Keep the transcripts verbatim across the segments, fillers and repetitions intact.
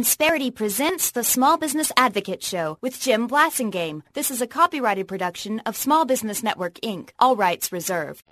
Insperity presents the Small Business Advocate Show with Jim Blasingame. This is a copyrighted production of Small Business Network, Incorporated. All rights reserved.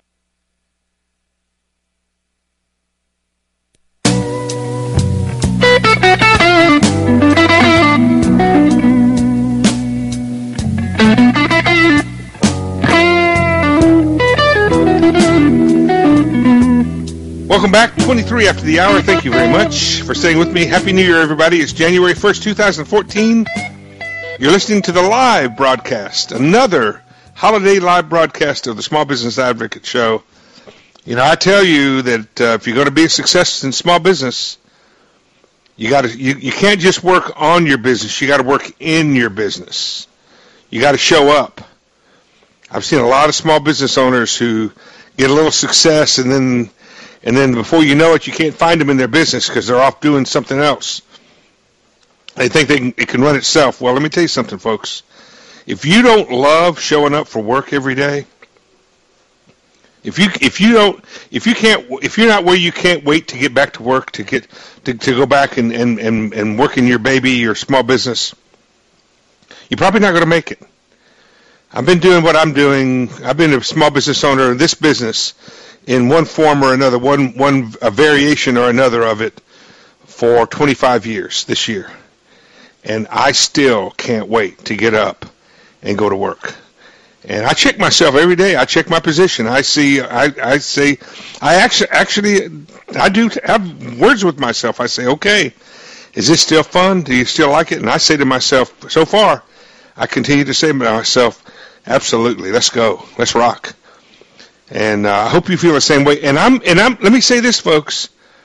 Welcome back, twenty-three after the hour. Thank you very much for staying with me. Happy New Year, everybody. It's January first, twenty fourteen. You're listening to the live broadcast, another holiday live broadcast of the Small Business Advocate Show. You know, I tell you that uh, if you're going to be a success in small business, you got to you, you can't just work on your business. You got to work in your business. You got to show up. I've seen a lot of small business owners who get a little success and then And then before you know it, you can't find them in their business because they're off doing something else. They think they can, it can run itself. Well, let me tell you something, folks. If you don't love showing up for work every day, if you if you don't if you can't if you're not where you can't wait to get back to work to get to, to go back and, and, and, and work in your baby, your small business, you're probably not going to make it. I've been doing what I'm doing. I've been a small business owner in this business in one form or another, one one a variation or another of it, for twenty-five years this year, and I still can't wait to get up and go to work. And I check myself every day. I check my position. I see. I I say. I actually actually I do have words with myself. I say, okay, is this still fun? Do you still like it? And I say to myself, so far, I continue to say to myself, absolutely. Let's go. Let's rock. And uh, I hope you feel the same way. And I'm, and I'm. Let me say this, folks.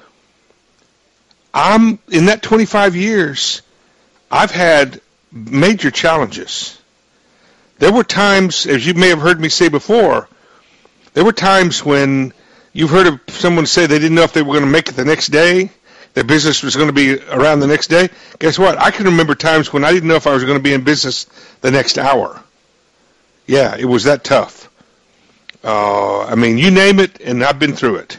I'm in that twenty-five years. I've had major challenges. There were times, as you may have heard me say before, there were times when you've heard of someone say they didn't know if they were going to make it the next day. Their business was going to be around the next day. Guess what? I can remember times when I didn't know if I was going to be in business the next hour. Yeah, it was that tough. Uh, I mean, you name it, and I've been through it.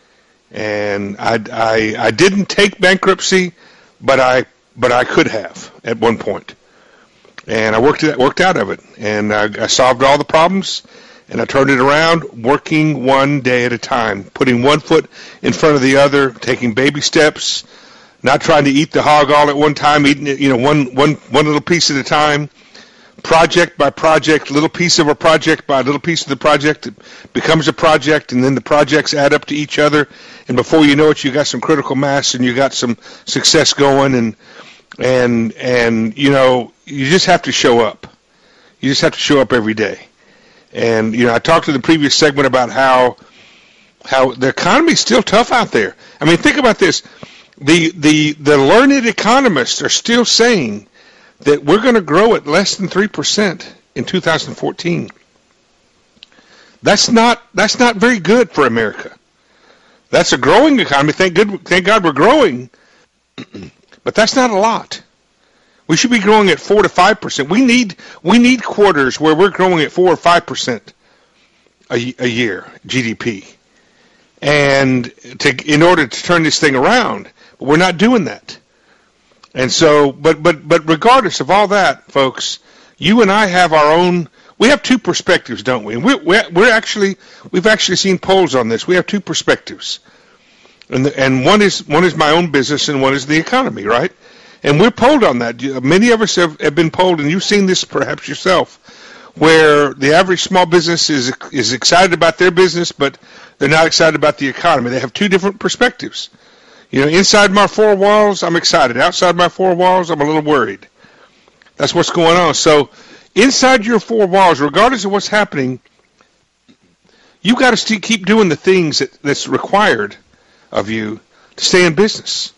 And I, I, I didn't take bankruptcy, but I, but I could have at one point. And I worked it, worked out of it, and I, I solved all the problems, and I turned it around, working one day at a time, putting one foot in front of the other, taking baby steps, not trying to eat the hog all at one time, eating it, you know, one, one, one little piece at a time. Project by project, little piece of a project by little piece of the project, it becomes a project, and then the projects add up to each other, and before you know it, you got some critical mass, and you got some success going, and and and you know, you just have to show up. You just have to show up every day. And you know, I talked in the previous segment about how how the economy is still tough out there. I mean, think about this: the the the learned economists are still saying that we're going to grow at less than three percent in two thousand fourteen. That's not that's not very good for America. That's a growing economy. Thank good thank God we're growing, but that's not a lot. We should be growing at four to five percent. We need we need quarters where we're growing at four or five percent a a year G D P, and to in order to turn this thing around, but we're not doing that. And so, but, but, but regardless of all that, folks, you and I have our own, we have two perspectives, don't we? And we're, we're, we're actually, we've actually seen polls on this. We have two perspectives. And the, and one is, one is my own business and one is the economy, right? And we're polled on that. Many of us have, have been polled, and you've seen this perhaps yourself, where the average small business is, is excited about their business, but they're not excited about the economy. They have two different perspectives. You know, inside my four walls, I'm excited. Outside my four walls, I'm a little worried. That's what's going on. So inside your four walls, regardless of what's happening, you've got to st- keep doing the things that, that's required of you to stay in business.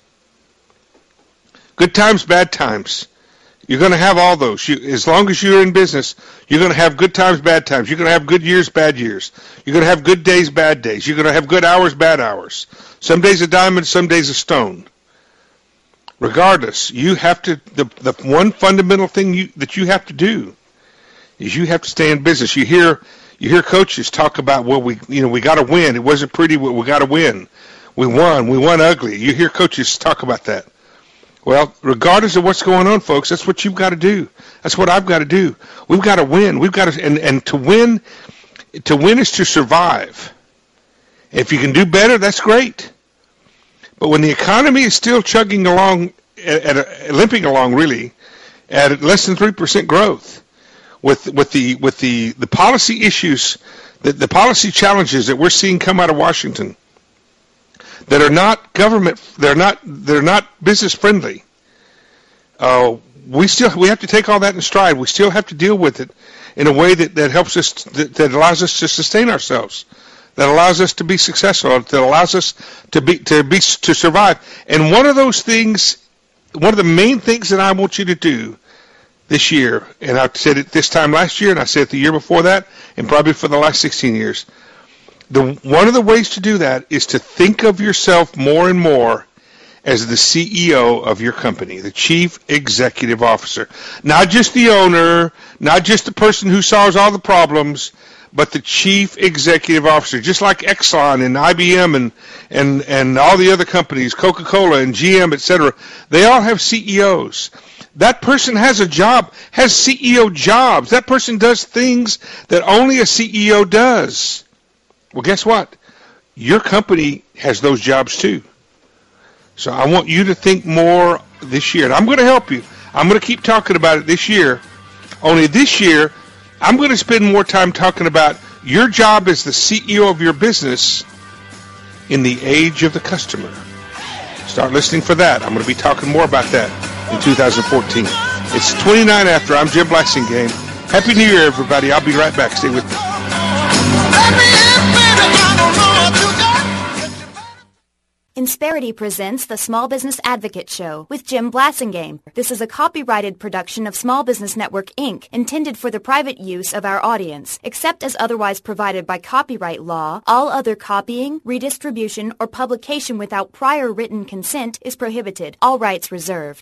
Good times, bad times. You're going to have all those. You, as long as you're in business, you're going to have good times, bad times. You're going to have good years, bad years. You're going to have good days, bad days. You're going to have good hours, bad hours. Some days a diamond, some days a stone. Regardless, you have to, the, the one fundamental thing you, that you have to do is you have to stay in business. You hear you hear coaches talk about, well, we you know we got to win. It wasn't pretty, but we got to win. We won. We won ugly. You hear coaches talk about that. Well, regardless of what's going on, folks, that's what you've got to do. That's what I've got to do. We've got to win. We've got to, and, and to win, to win is to survive. If you can do better, that's great. But when the economy is still chugging along, at, at a, limping along, really, at less than three percent growth, with with the with the, the policy issues, the, the policy challenges that we're seeing come out of Washington, that are not government, they're not they're not business friendly. Uh, we still we have to take all that in stride. We still have to deal with it in a way that, that helps us, that, that allows us to sustain ourselves, that allows us to be successful, that allows us to be to be to survive. And one of those things, one of the main things that I want you to do this year, and I said it this time last year, and I said it the year before that, and probably for the last sixteen years. The, one of the ways to do that is to think of yourself more and more as the C E O of your company, the Chief Executive Officer. Not just the owner, not just the person who solves all the problems, but the Chief Executive Officer. Just like Exxon and I B M and, and, and all the other companies, Coca-Cola and G M, et cetera, they all have C E Os. That person has a job, has C E O jobs. That person does things that only a C E O does. Well, guess what? Your company has those jobs too. So I want you to think more this year. And I'm going to help you. I'm going to keep talking about it this year. Only this year, I'm going to spend more time talking about your job as the C E O of your business in the age of the customer. Start listening for that. I'm going to be talking more about that in two thousand fourteen. It's twenty-nine after. I'm Jim Blassingame. Happy New Year, everybody. I'll be right back. Stay with me. Insperity presents the Small Business Advocate Show with Jim Blassingame. This is a copyrighted production of Small Business Network, Incorporated, intended for the private use of our audience. Except as otherwise provided by copyright law, all other copying, redistribution, or publication without prior written consent is prohibited. All rights reserved.